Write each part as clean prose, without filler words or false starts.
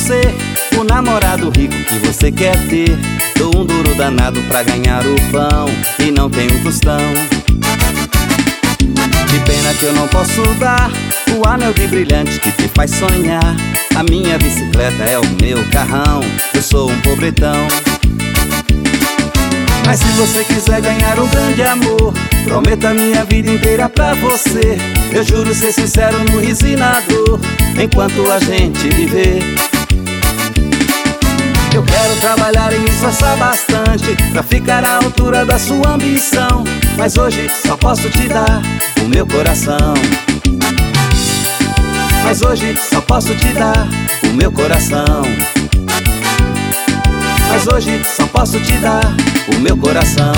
ser o namorado rico que você quer ter. Dou um duro danado pra ganhar o pão e não tenho tostão. Que pena que eu não posso dar o anel de brilhante que te faz sonhar. A minha bicicleta é o meu carrão, eu sou um pobretão. Mas se você quiser ganhar um grande amor, prometo a minha vida inteira pra você. Eu juro ser sincero no riso e na dor, enquanto a gente viver. Eu quero trabalhar e me esforçar bastante pra ficar à altura da sua ambição. Mas hoje só posso te dar o meu coração. Mas hoje só posso te dar o meu coração. Mas hoje só posso te dar o meu coração.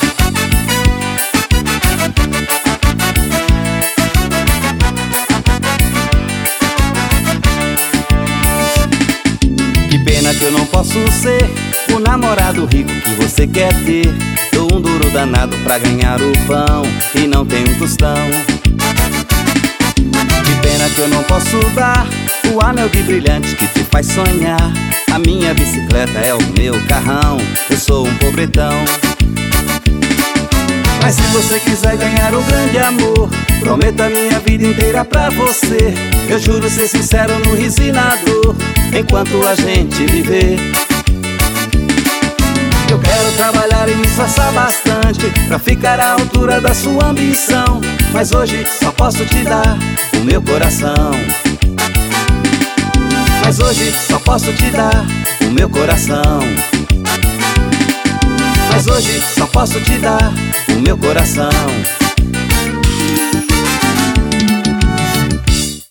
Que pena que eu não posso ser o namorado rico que você quer ter. Dou um duro danado pra ganhar o pão e não tenho tostão. Que pena que eu não posso dar o anel de brilhante que te faz sonhar. A minha bicicleta é o meu carrão, eu sou um pobretão. Mas se você quiser ganhar um grande amor, prometo a minha vida inteira pra você. Eu juro ser sincero no riso e na dor, enquanto a gente viver. Eu quero trabalhar e me esforçar bastante pra ficar à altura da sua ambição. Mas hoje só posso te dar o meu coração. Mas hoje só posso te dar o meu coração. Mas hoje só posso te dar o meu coração.